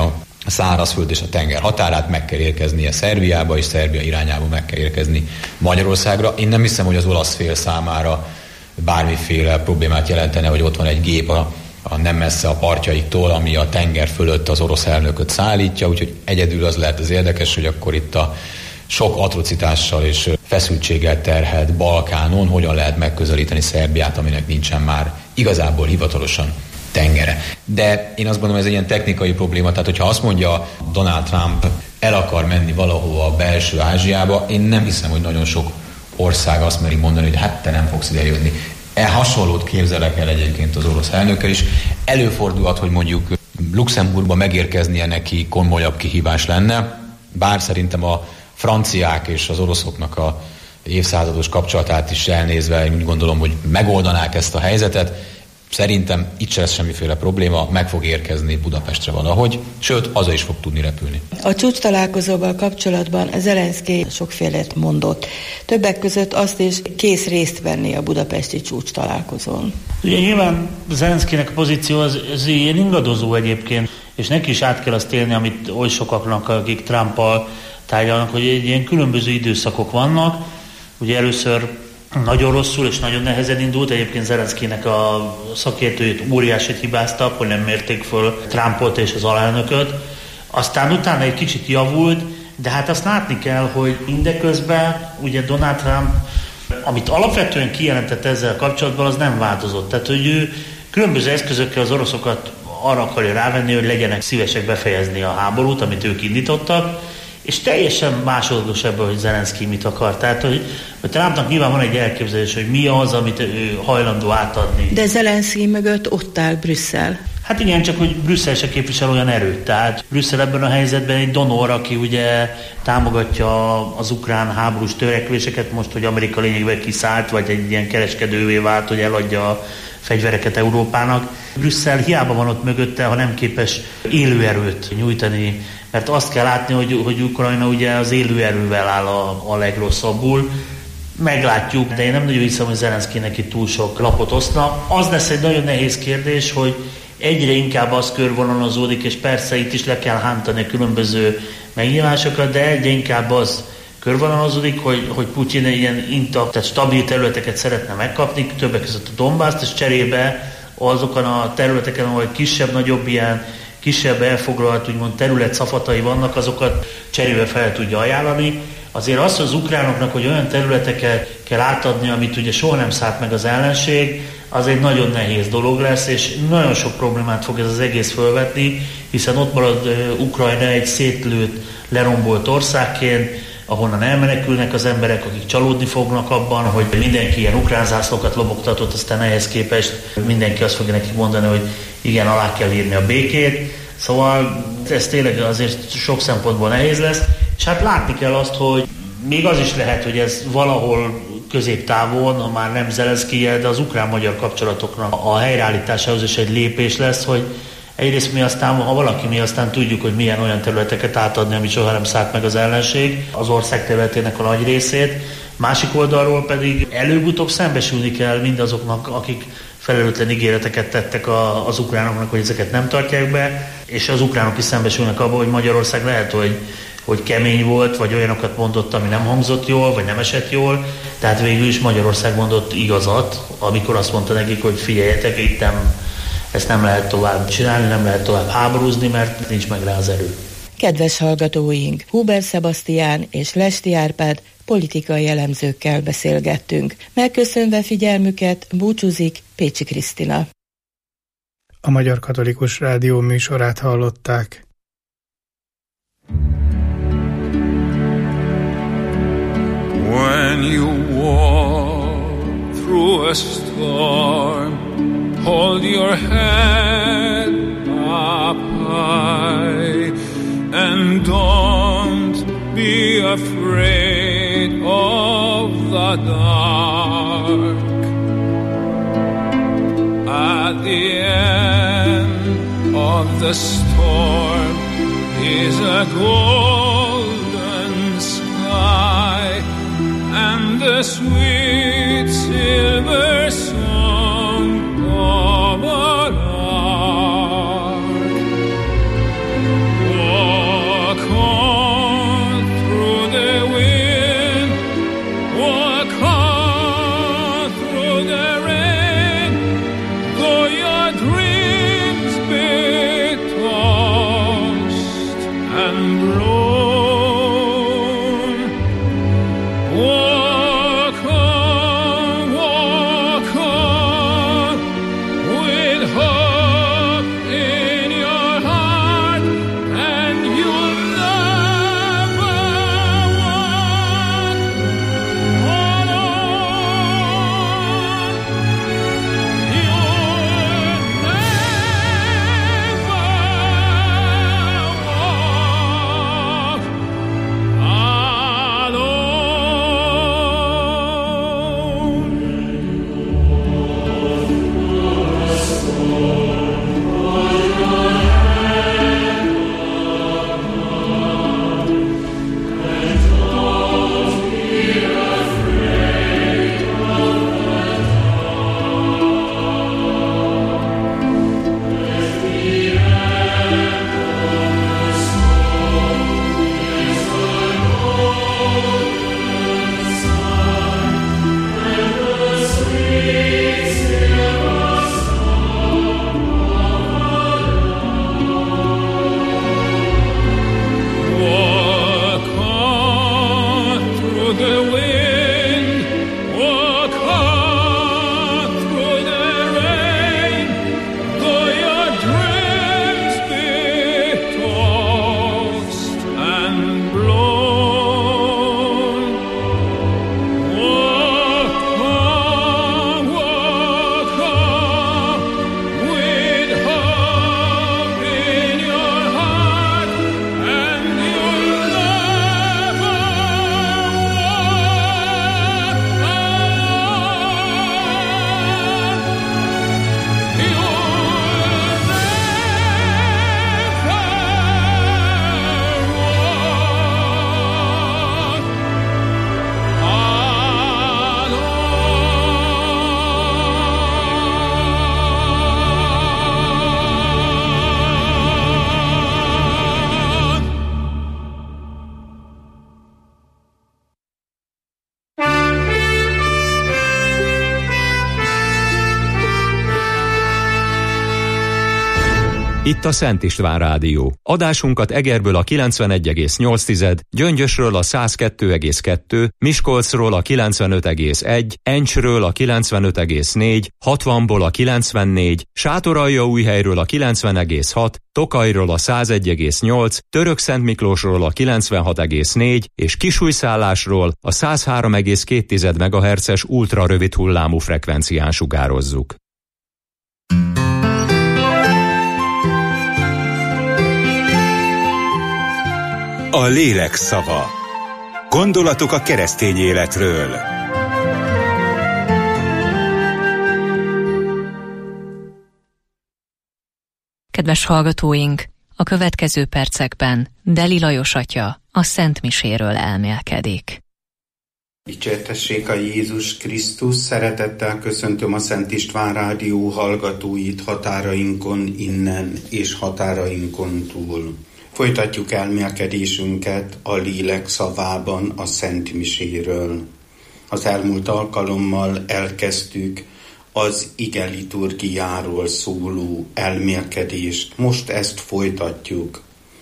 Speaker 9: a szárazföld és a tenger határát, meg kell érkeznie Szerbiába, és Szerbia irányába meg kell érkezni Magyarországra. Én nem hiszem, hogy az olasz fél számára bármiféle problémát jelentene, hogy ott van egy gép a, a nem messze a partjaiktól, ami a tenger fölött az orosz elnököt szállítja, úgyhogy egyedül az lehet az érdekes, hogy akkor itt a sok atrocitással és feszültséggel terhelt Balkánon hogyan lehet megközelíteni Szerbiát, aminek nincsen már igazából hivatalosan tengere. De én azt gondolom, ez egy ilyen technikai probléma, tehát hogyha azt mondja Donald Trump, el akar menni valahova a belső Ázsiába, én nem hiszem, hogy nagyon sok ország azt meri mondani, hogy hát te nem fogsz ide jönni. E hasonlót képzelek el egyébként az orosz elnökkel is. Előfordulhat, hogy mondjuk Luxemburgba megérkeznie neki komolyabb kihívás lenne, bár szerintem a franciák és az oroszoknak a évszázados kapcsolatát is elnézve, én úgy gondolom, hogy megoldanák ezt a helyzetet. Szerintem itt sem lesz semmiféle probléma, meg fog érkezni Budapestre valahogy, sőt, haza is fog tudni repülni.
Speaker 8: A csúcs találkozóval kapcsolatban Zelenszkij sokfélét mondott. Többek között azt is, kész részt venni a budapesti csúcs találkozón.
Speaker 10: Ugye nyilván Zelenszkijnek a pozíció az, az ilyen ingadozó egyébként, és neki is át kell azt élni, amit oly sokaknak, akik Trumpal tárgyalnak, hogy ilyen különböző időszakok vannak. Ugye először nagyon rosszul és nagyon nehezen indult, egyébként Zelenszkijnek a szakértőjét óriásit hibáztak, hogy nem mérték föl Trumpot és az alelnököt. Aztán utána egy kicsit javult, de hát azt látni kell, hogy mindeközben ugye Donald Trump, amit alapvetően kijelentett ezzel kapcsolatban, az nem változott. Tehát, hogy ő különböző eszközökkel az oroszokat arra akarja rávenni, hogy legyenek szívesek befejezni a háborút, amit ők indítottak, és teljesen másodlagos ebből, hogy Zelenszkij mit akar. Tehát, hogy, hogy Trumpnak nyilván van egy elképzelés, hogy mi az, amit ő hajlandó átadni.
Speaker 8: De Zelenszkij mögött ott áll Brüsszel.
Speaker 10: Hát igen, csak hogy Brüsszel se képvisel olyan erőt. Tehát Brüsszel ebben a helyzetben egy donor, aki ugye támogatja az ukrán háborús törekvéseket, most, hogy Amerika lényegben kiszállt, vagy egy ilyen kereskedővé vált, hogy eladja a fegyvereket Európának. Brüsszel hiába van ott mögötte, ha nem képes élőerőt nyújtani, mert azt kell látni, hogy, hogy Ukrajna ugye az élőerővel áll a, a legrosszabbul. Meglátjuk, de én nem nagyon hiszem, hogy Zelenszkijnek itt túl sok lapot osztna. Az lesz egy nagyon nehéz kérdés, hogy egyre inkább az körvonalazódik, és persze itt is le kell hántani a különböző megnyilvánosokat, de egyre inkább az körvonalazódik, hogy, hogy Putyin ilyen intakt, tehát stabil területeket szeretne megkapni, többek között a Donbaszt, és cserébe azokon a területeken, ahol kisebb, nagyobb ilyen kisebb elfoglalt, úgymond terület szafatai vannak, azokat cserébe fel tudja ajánlani. Azért az, hogy az ukránoknak, hogy olyan területeket kell átadni, amit ugye soha nem szállt meg az ellenség, az egy nagyon nehéz dolog lesz, és nagyon sok problémát fog ez az egész fölvetni, hiszen ott marad uh, Ukrajna egy szétlőtt, lerombolt országként, ahonnan elmenekülnek az emberek, akik csalódni fognak abban, hogy mindenki ilyen ukrán zászlókat lobogtatott, aztán ehhez képest mindenki azt fogja nekik mondani, hogy igen, alá kell írni a békét. Szóval ez tényleg azért sok szempontból nehéz lesz, és hát látni kell azt, hogy még az is lehet, hogy ez valahol középtávon, ha már nem Zelenszkijjel, de az ukrán-magyar kapcsolatoknak a helyreállításához is egy lépés lesz, hogy egyrészt mi aztán, ha valaki mi aztán tudjuk, hogy milyen olyan területeket átadni, amit soha nem szállt meg az ellenség, az ország területének a nagy részét. Másik oldalról pedig előbb-utóbb szembesülni kell mindazoknak, akik felelőtlen ígéreteket tettek a, az ukránoknak, hogy ezeket nem tartják be, és az ukránok is szembesülnek abban, hogy Magyarország lehet, hogy, hogy kemény volt, vagy olyanokat mondott, ami nem hangzott jól, vagy nem esett jól, tehát végül is Magyarország mondott igazat, amikor azt mondta nekik, hogy figyeljetek, itt nem, ezt nem lehet tovább csinálni, nem lehet tovább háborúzni, mert nincs meg rá az erő.
Speaker 8: Kedves hallgatóink, Huber Sebastián és Lesti Árpád politikai elemzőkkel beszélgettünk. Megköszönve figyelmüket, búcsúzik Pécsi Krisztina.
Speaker 7: A Magyar Katolikus Rádió műsorát hallották.
Speaker 6: When you walk through a storm, hold your head up high and don't be afraid of the dark. At the end of the storm is a golden sky and the sweet silver song of a lark.
Speaker 1: Itt a Szent István Rádió. Adásunkat Egerből a kilencvenegy egész nyolc, Gyöngyösről a száz kettő egész kettő, Miskolcról a kilencvenöt egész egy, Encsről a kilencvenöt egész négy, hatvanból a kilencvennégy, Sátoraljaújhelyről a kilencven egész hat, Tokajról a száz egy egész nyolc, Törökszentmiklósról a kilencvenhat egész négy és Kisújszállásról a száz három egész két megahertzes ultra rövid hullámú frekvencián sugározzuk.
Speaker 11: A lélek szava. Gondolatok a keresztény életről.
Speaker 5: Kedves hallgatóink, a következő percekben Deli Lajos atya a Szent Miséről elmélkedik.
Speaker 12: Dicsértessék a Jézus Krisztus, szeretettel köszöntöm a Szent István Rádió hallgatóit határainkon innen és határainkon túl. Folytatjuk elmélkedésünket a lélek szavában a Szent Miséről. Az elmúlt alkalommal elkezdtük az ige liturgiáról szóló elmélkedést. Most ezt folytatjuk.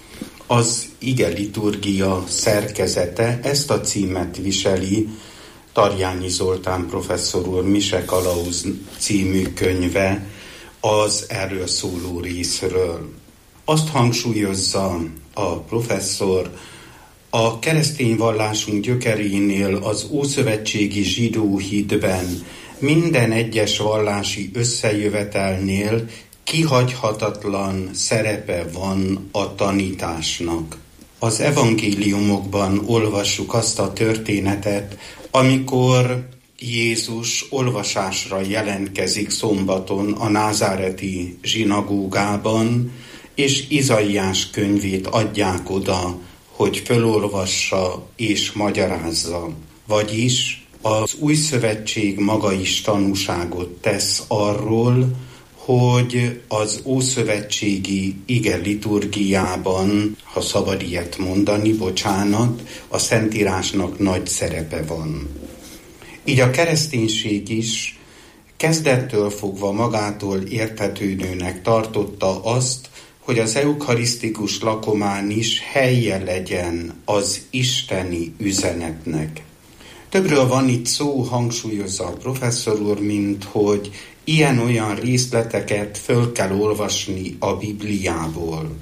Speaker 12: Az ige liturgia szerkezete ezt a címet viseli, Tarjányi Zoltán professzor úr Mise Kalauz című könyve az erről szóló részről. Azt hangsúlyozza a professzor, a keresztény vallásunk gyökerénél az ószövetségi zsidó hitben minden egyes vallási összejövetelnél kihagyhatatlan szerepe van a tanításnak. Az evangéliumokban olvassuk azt a történetet, amikor Jézus olvasásra jelentkezik szombaton a názáreti zsinagógában, és Izaiás könyvét adják oda, hogy fölolvassa és magyarázza. Vagyis az új szövetség maga is tanúságot tesz arról, hogy az ószövetségi ige liturgiában, ha szabad ilyet mondani, bocsánat, a Szentírásnak nagy szerepe van. Így a kereszténység is kezdettől fogva magától értetődőnek tartotta azt, hogy az eukarisztikus lakomán is helye legyen az isteni üzenetnek. Többről van itt szó, hangsúlyozza a professzor úr, mint hogy ilyen-olyan részleteket föl kell olvasni a Bibliából.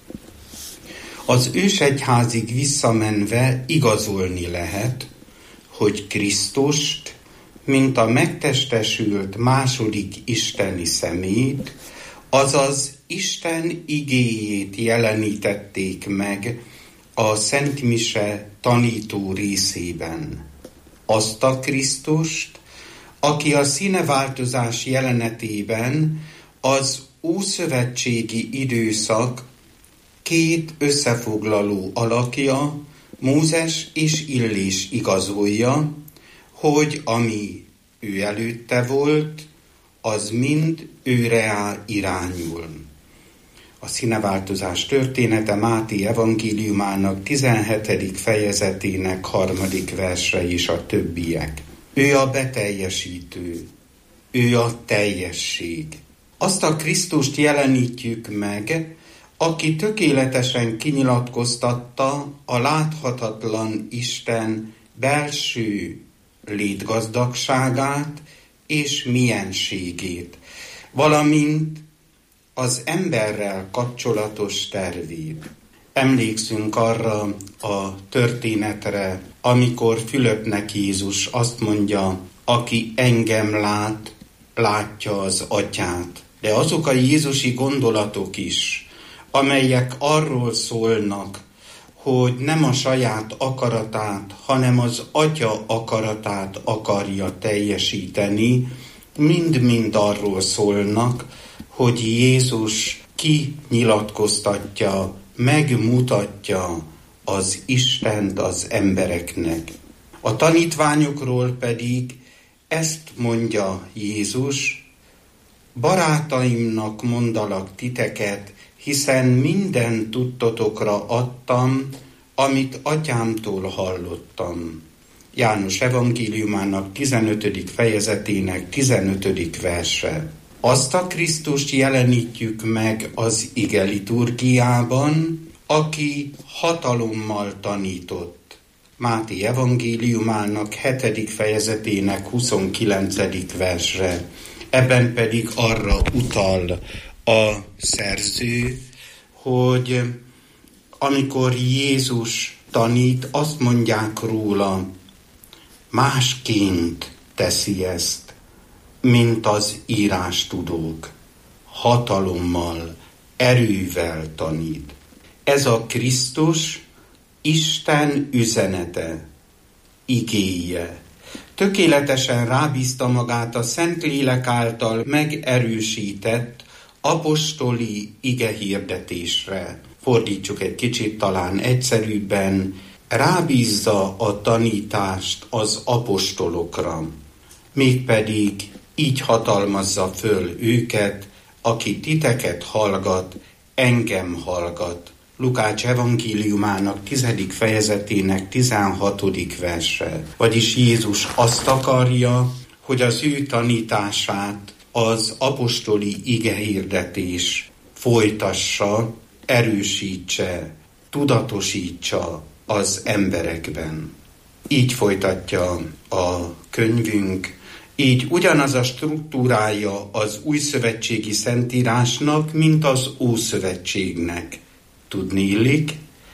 Speaker 12: Az ősegyházig visszamenve igazolni lehet, hogy Krisztust, mint a megtestesült második isteni személyt, azaz Isten igéjét jelenítették meg a Szent Mise tanító részében. Azt a Krisztust, aki a színeváltozás jelenetében az ószövetségi időszak két összefoglaló alakja, Mózes és Illés igazolja, hogy ami ő előtte volt, az mind őre irányul. A színeváltozás története Máté evangéliumának tizenhetedik fejezetének harmadik verse és a többiek. Ő a beteljesítő, ő a teljesség. Azt a Krisztust jelenítjük meg, aki tökéletesen kinyilatkoztatta a láthatatlan Isten belső létgazdagságát és mienségét, valamint az emberrel kapcsolatos tervét. Emlékszünk arra a történetre, amikor Fülöpnek Jézus azt mondja, aki engem lát, látja az Atyát. De azok a jézusi gondolatok is, amelyek arról szólnak, hogy nem a saját akaratát, hanem az Atya akaratát akarja teljesíteni, mind-mind arról szólnak, hogy Jézus kinyilatkoztatja, megmutatja az Istent az embereknek. A tanítványokról pedig ezt mondja Jézus, barátaimnak mondalak titeket, hiszen minden tudtotokra adtam, amit atyámtól hallottam. János evangéliumának tizenötödik fejezetének tizenötödik verse. Azt a Krisztust jelenítjük meg az ige liturgiában, aki hatalommal tanított. Máté evangéliumának hetedik fejezetének huszonkilencedik verse. Ebben pedig arra utal a szerző, hogy amikor Jézus tanít, azt mondják róla, másként teszi ezt, mint az írástudók. Hatalommal, erővel tanít. Ez a Krisztus Isten üzenete, igéje. Tökéletesen rábízta magát a Szentlélek által megerősített apostoli igehirdetésre. Fordítsuk egy kicsit talán egyszerűbben, rábízza a tanítást az apostolokra, mégpedig így hatalmazza föl őket, aki titeket hallgat, engem hallgat. Lukács evangéliumának tizedik fejezetének tizenhatodik verse. Vagyis Jézus azt akarja, hogy az ő tanítását az apostoli igehirdetés folytassa, erősítse, tudatosítsa az emberekben. Így folytatja a könyvünk, így ugyanaz a struktúrája az újszövetségi szentírásnak, mint az ószövetségnek. Tudniillik,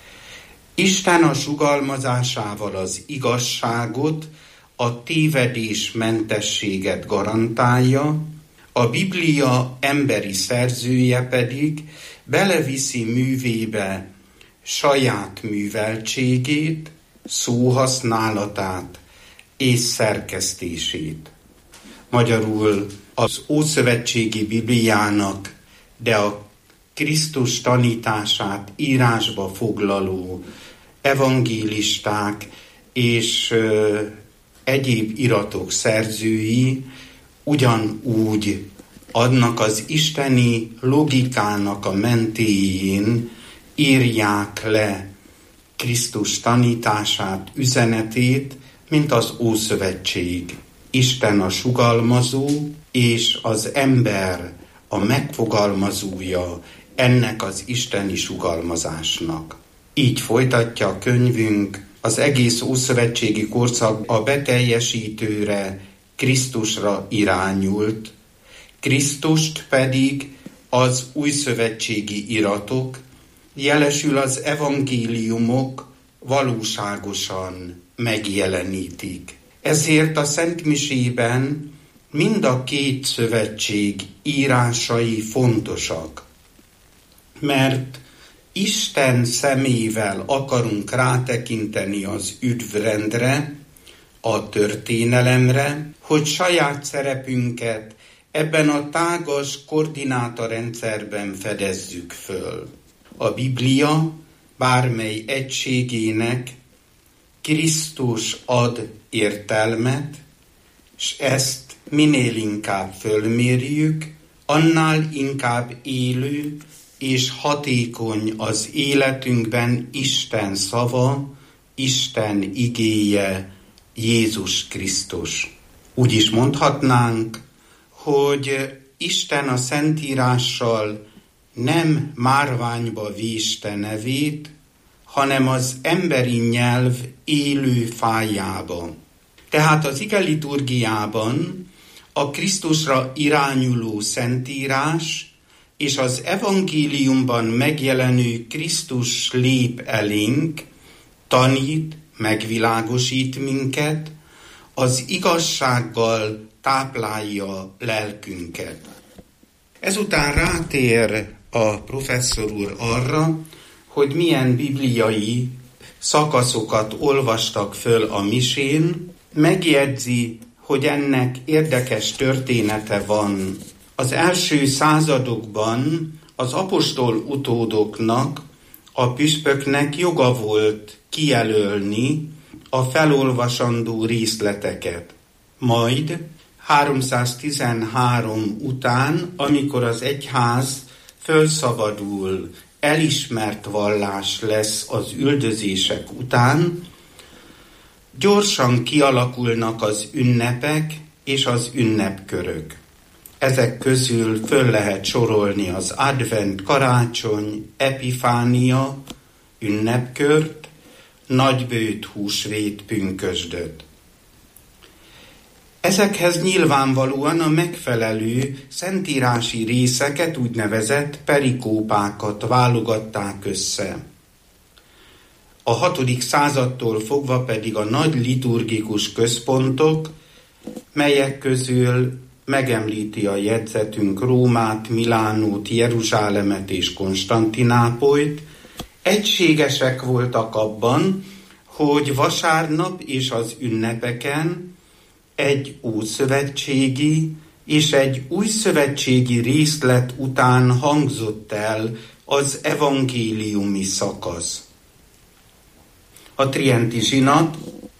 Speaker 12: Isten a sugalmazásával az igazságot, a tévedés mentességet garantálja, a Biblia emberi szerzője pedig beleviszi művébe saját műveltségét, szóhasználatát és szerkesztését. Magyarul az ószövetségi Bibliának, de a Krisztus tanítását írásba foglaló evangélisták és ö, egyéb iratok szerzői ugyanúgy adnak az isteni logikának a mentéjén, írják le Krisztus tanítását, üzenetét, mint az Ószövetség. Isten a sugalmazó, és az ember a megfogalmazója ennek az isteni sugalmazásnak. Így folytatja a könyvünk, az egész ószövetségi korszak a beteljesítőre, Krisztusra irányult, Krisztust pedig az újszövetségi iratok, jelesül az evangéliumok valóságosan megjelenítik. Ezért a szentmisében mind a két szövetség írásai fontosak, mert Isten szemével akarunk rátekinteni az üdvrendre, a történelemre, hogy saját szerepünket ebben a tágas koordinátorrendszerben fedezzük föl. A Biblia bármely egységének Krisztus ad értelmet, s ezt minél inkább fölmérjük, annál inkább élő és hatékony az életünkben Isten szava, Isten igéje, Jézus Krisztus. Úgy is mondhatnánk, hogy Isten a Szentírással nem márványba véste nevét, hanem az emberi nyelv élő fájába. Tehát az ige liturgiában a Krisztusra irányuló Szentírás és az evangéliumban megjelenő Krisztus lép elénk, tanít, megvilágosít minket, az igazsággal táplálja lelkünket. Ezután rátér a professzor úr arra, hogy milyen bibliai szakaszokat olvastak föl a misén, megjegyzi, hogy ennek érdekes története van. Az első századokban az apostol utódoknak, a püspöknek joga volt kijelölni a felolvasandó részleteket. Majd háromszáztizenhárom után, amikor az egyház fölszabadul, elismert vallás lesz az üldözések után, gyorsan kialakulnak az ünnepek és az ünnepkörök. Ezek közül föl lehet sorolni az advent, karácsony, epifánia, ünnepkört, nagybőt, húsvét, pünkösdöt. Ezekhez nyilvánvalóan a megfelelő szentírási részeket, úgynevezett perikópákat válogatták össze. A hatodik századtól fogva pedig a nagy liturgikus központok, melyek közül megemlíti a jegyzetünk Rómát, Milánót, Jeruzsálemet és Konstantinápolyt, egységesek voltak abban, hogy vasárnap és az ünnepeken egy ószövetségi és egy újszövetségi részlet után hangzott el az evangéliumi szakasz. A trienti zsinat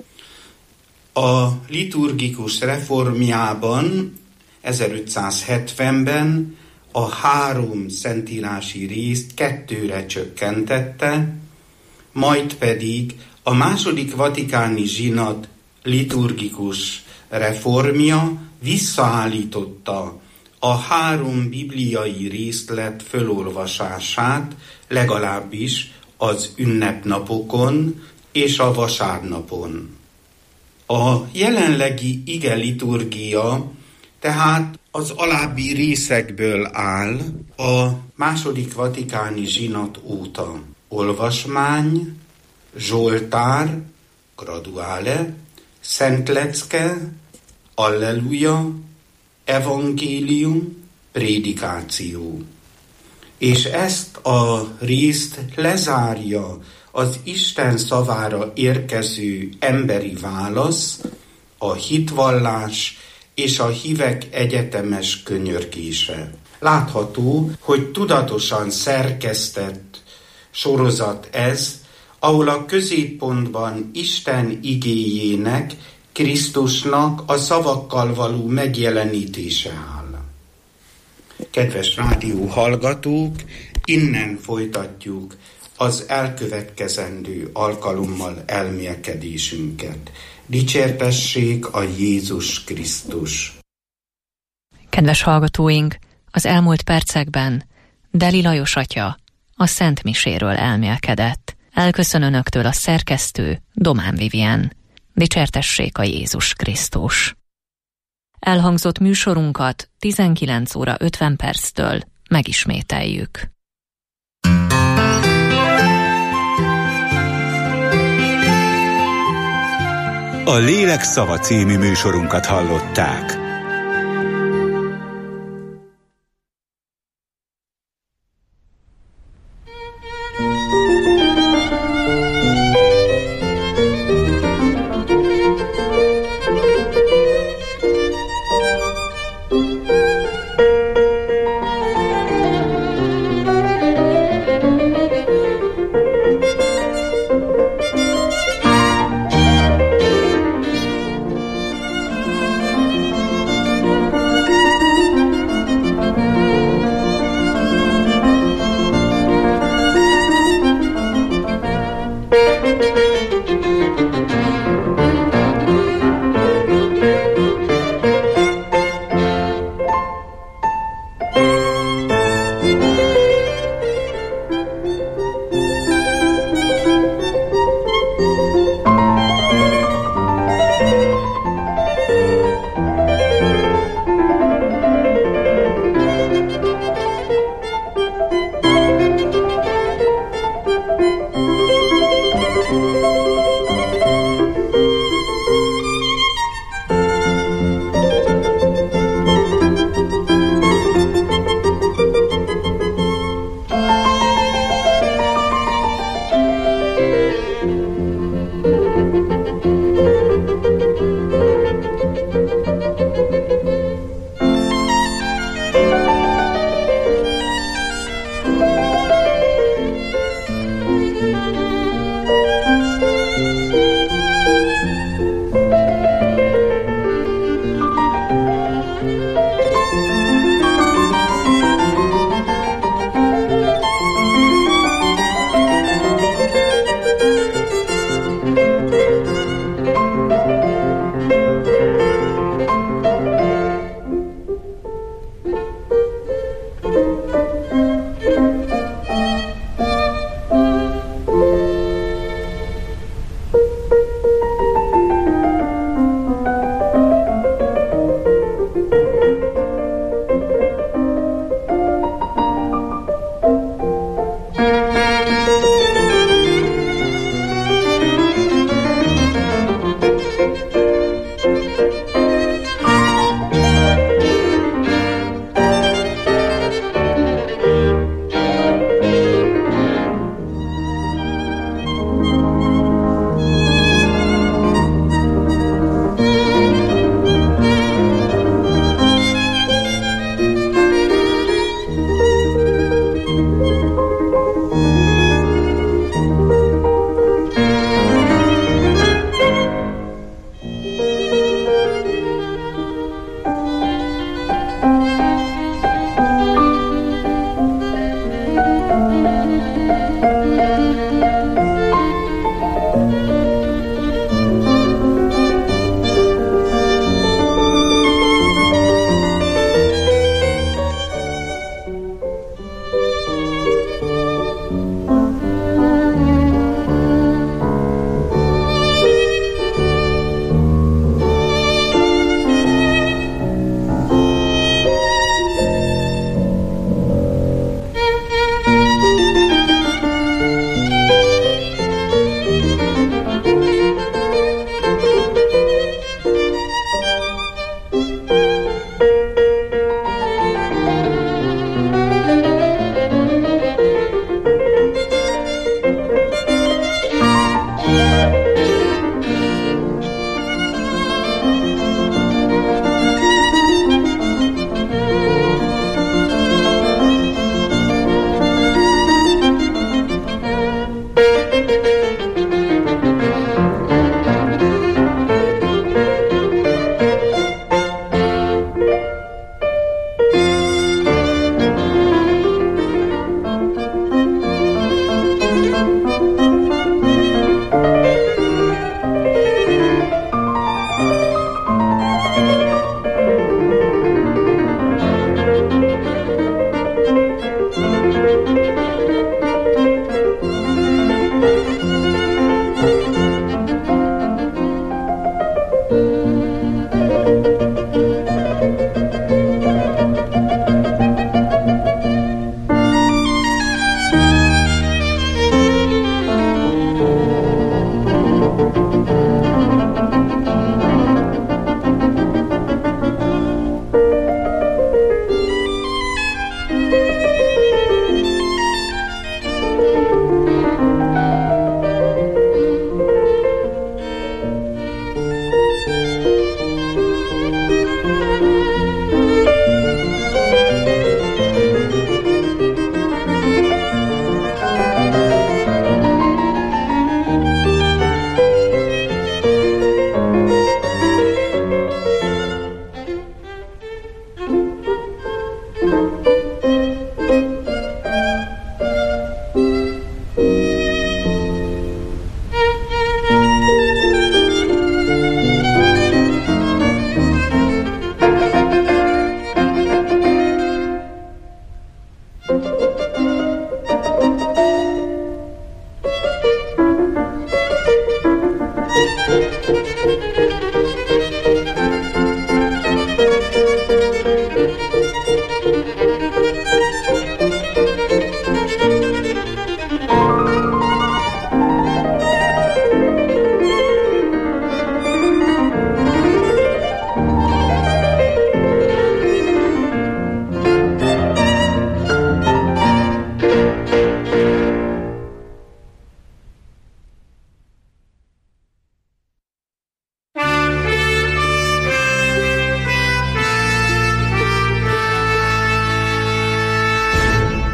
Speaker 12: a liturgikus reformjában ezerötszázhetvenben a három szentírási részt kettőre csökkentette, majd pedig a második vatikáni zsinat liturgikus reformja visszaállította a három bibliai részlet fölolvasását, legalábbis az ünnepnapokon és a vasárnapon. A jelenlegi ige liturgia tehát az alábbi részekből áll a második vatikáni zsinat óta. Olvasmány, zsoltár, graduále, szentlecke, alleluja, evangélium, prédikáció. És ezt a részt lezárja az Isten szavára érkező emberi válasz, a hitvallás és a hívek egyetemes könyörgése. Látható, hogy tudatosan szerkesztett sorozat ez, ahol a középpontban Isten igéjének, Krisztusnak a szavakkal való megjelenítése áll. Kedves rádió hallgatók, innen folytatjuk az elkövetkezendő alkalommal elmélkedésünket. Dicsértessék a Jézus Krisztus!
Speaker 13: Kedves hallgatóink, az elmúlt percekben Deli Lajos atya a Szent Miséről elmélkedett. Elköszön önöktől a szerkesztő Domán Vivien. Dicsértessék a Jézus Krisztus! Elhangzott műsorunkat tizenkilenc óra ötven perctől megismételjük.
Speaker 11: A Lélek szava című műsorunkat hallották.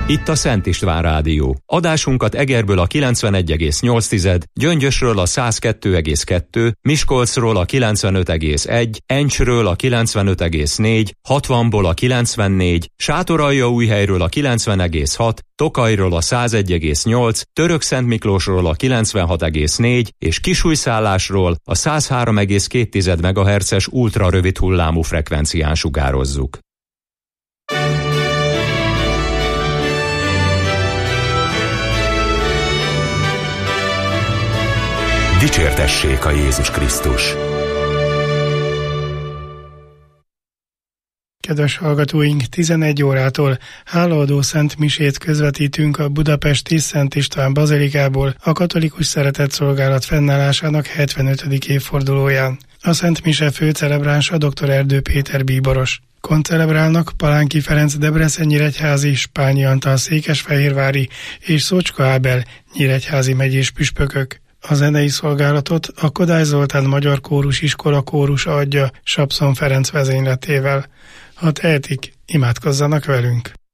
Speaker 1: Itt a Szent István Rádió. Adásunkat Egerből a kilencvenegy egész nyolc, Gyöngyösről a száz kettő egész kettő, Miskolcról a kilencvenöt egész egy, Encsről a kilencvenöt egész négy, hatvanból a kilencvennégy, Sátoraljaújhelyről a kilencven egész hat, Tokajról a száz egy egész nyolc, Törökszentmiklósról a kilencvenhat egész négy és Kisújszállásról a száz három egész két megahertzes ultra rövid hullámú frekvencián sugározzuk.
Speaker 11: Dicsértessék a Jézus Krisztus!
Speaker 7: Kedves hallgatóink, tizenegy órától hálaadó szent misét közvetítünk a budapesti Szent István bazilikából a katolikus szeretetszolgálat fennállásának hetvenötödik évfordulóján. A Szent Mise főcelebránsa dr. Erdő Péter bíboros. Koncelebrálnak Palánki Ferenc Debrecen-nyíregyházi, Spányi Antal székesfehérvári és Szocska Ábel nyíregyházi megyés püspökök. A zenei szolgálatot a Kodály Zoltán Magyar Kórus Iskola kórusa adja Sapszon Ferenc vezényletével. Ha tehetik, imádkozzanak velünk!